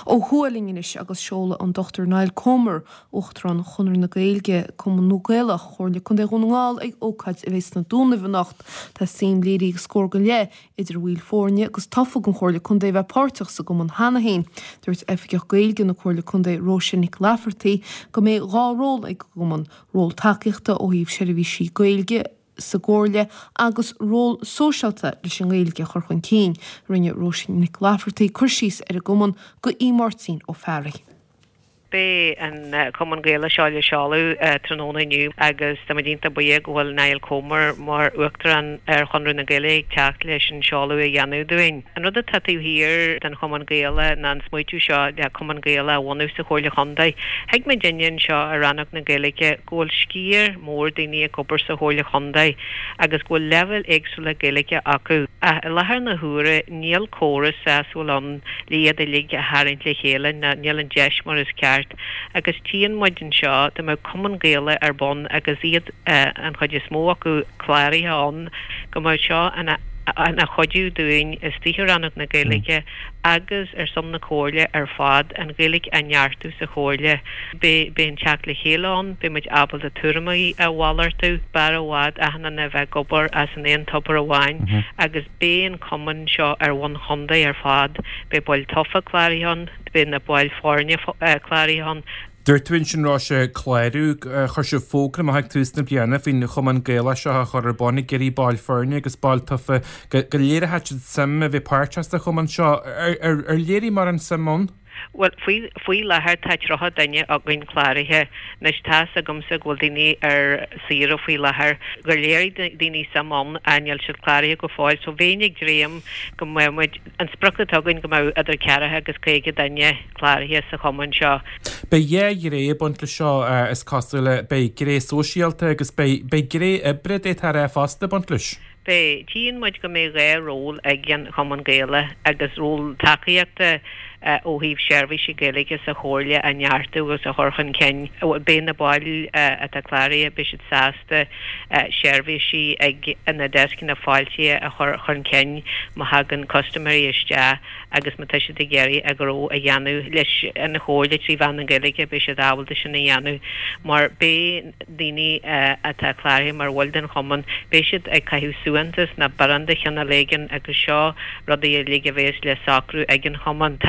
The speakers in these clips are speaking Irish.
ó thuailingis agus seola an Dr. Niall Comer Uachtaran chunar na Gaeilge cum nógéilech chuirla chun é rungáil ag ócaid a bheits na dúna bhnacht tá sim léirí scór go le idir bhfuil fórne agus tafa gon chuirla chun é bheith páirteach sa go man hana héin. Dúirt efficeach Gaeilge na chuirla chun é Róise Nic Lafferty go mé ráról ag go man ról takeíochta ó híomh seirbhísí Gaeilge sa gcóirle agus ról sóisialta leis an Gaeilge chur chun cín rinne Róise Nic Lafferty chuirsís ar a goman go ímártín ó fearraigh. Bé an Common Gael seáile seáú tróna nniu agus tá dínta buíag bhfuil Niall Comer mar uachtar an chunrú na Gaeilge teach leis an seáú a dhéanú doin. An rud a tatíú hir den Common Gaeile ná an smuitiú seo le Common Gaeile bhhaú sa chóirla chundaid. Heag me dainn seo a rannach na Gaeilge ghfuil scír mór daoine a gobar sa chóirla chundaid agus ghfuil level éagsúla Gaeilge acu. A lethar na thuaire níl córas sáúil an líad a lig a haint le chéile na níl an deis mar is ceart. Agus tíon muidin seo de mar Common Gaeile ar bon agus iad an chuide smó acu chláirithe an go mar seo an a chodú doing is tíhir annach na Gaeilge agus ar som na chóirle ar fad an Gaeilge anheartú sa chóirle be an teach le chéán be muid abal a tuairí a bhhaartú bar a bhád a hanna na bheith gobar as an éon topar a bháin agus bé an Common seo ar bhain chundaid ar fad be báil tofa chláirithe be na báil fórne chláirithe. Dúir twin sin rá sé chléirú chuir se fógra a heag túsna blianana hín Common Gaeile seo chur ar bána geirí báil fearne agus báil tufa go léire het sam a bhí páirteasta Common seo ar léirí mar an samón? Well, fui lethir táid rotha daine a gin chláirithe nes tá a gomsa ghfuil daoine ar sira fui lethir gur léir daoine samón aineal si chláirithe go fáil so bhéinnig dréim go muid an sprachta tugann go mbeadh idir cearathe agus céige daine chláirithe sa Common seo. Bei ré bunt le seo is cosúile bei gré sóisialta agus bei gré ibrid é tar fásta bunt leis. Bei tíon muid go mé ré ról ag an Common Gaeile agus ról takeíochta ó híomh seirbhísí Gaeilge sa chóirle a neartú agus a chorchan cin bé na báil a tá chláirithe be siad sásta seirbhísí ag na deiscin na fáilte a chorchan cin má hagan customary iste agus má tá siad a géirí a gró a dhéanú leis na chóirle trí bhean na Gaeilge be siad ábalta sin na dhéanú mar bé daoine a tá chláirithe mar bhfuil den Common be siad ag caiú suantas na baranda cheanna léigen agus seo rudaí a lige bhés le sacrú ag an Common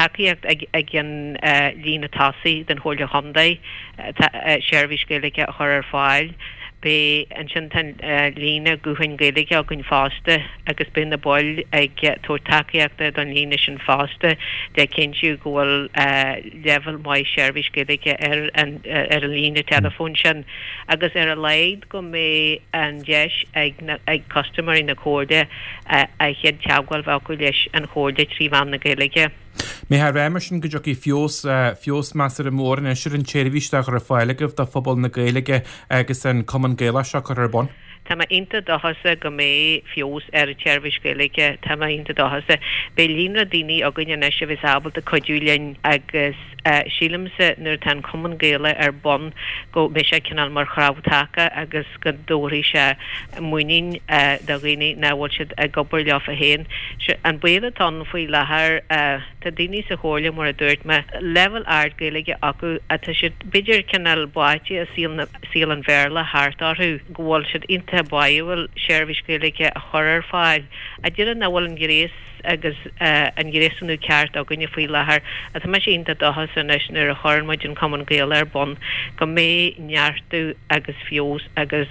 ag an lína tasaí den chóirla chundaid seirbhís Gaeilge a chur ar fáil be an sin tan lína guhain Gaeilge a gon fásta agus be na báil ag tuairtaíochta don lína sin fásta de cinú gohfuil level mai seirbhís Gaeilge ar an lína telefón sin agus ar a leid go mé an deis ag customary na cóirde a chead teagháil bhacu leis an chóirde trí bhean na Gaeilge. Mé ha réimmar sin go joí fios measar a mór an siir an téirhíisteach ar fáilegah de phobal na Gaeilge agus an Common Gaeile seo chu ar bon. Tá inta dohasa go mé fios ar a téirhís Gaeilge tá inta dohasa be lína daoine a gine neis a bhís ábal a coidúlein agus sílamsa nuair tan Common Gaeile ar bon go mé sé cinál mar chrábhtacha agus go dóirí se muoín do riine nahil siad a gobar leaf a héin an buad tan faoi lethir tá daoine sa chóirla mar a dúirt me level ard Gaeilge acu a tá siad bididir cinál báite a síl an bhéarla háartarthú gohfuil siad inta báhfuil seirbhís Gaeilge a chur ar fáil a dtíar an bhfuil an gréis agus an gréisú ceart a gunne faoi lethir a tá me sé inta dochas an leis nuair a chur muid an Common Gaeile ar bon go mé neartú agus fios agus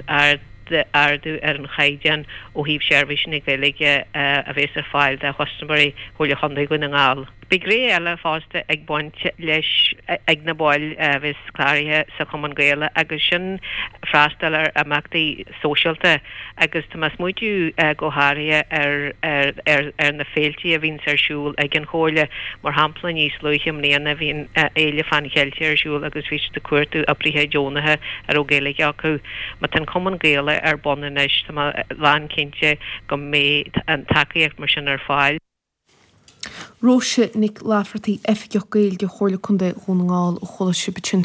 ardú ar an chaidean ó híomh seirbhís na Gaeilge a bhés ar fáil de Customary chóirla chundaid go na ngáil. Be gré eile fásta ag buint leis ag na báil bhís chláirithe sa Common Gaeile agus sin freastail amachtaí sóisialta agus tá mas muidú go háirithe ar na féiltí a bhín arsúil ag an chóirle mar hampla níos luithim líana bhín éile fan cheilte arsúil agus bhís de cuairtú a bríthe Jónathe ar ó Gaeilge acu má tan Common Gaeile ar bonanis tá bhain cinnte go mé an takeíocht mar sin ar fáil. Róise Nic Lafferty efficeach Gaeilge chóirla chundaid rungáil ó chola sibe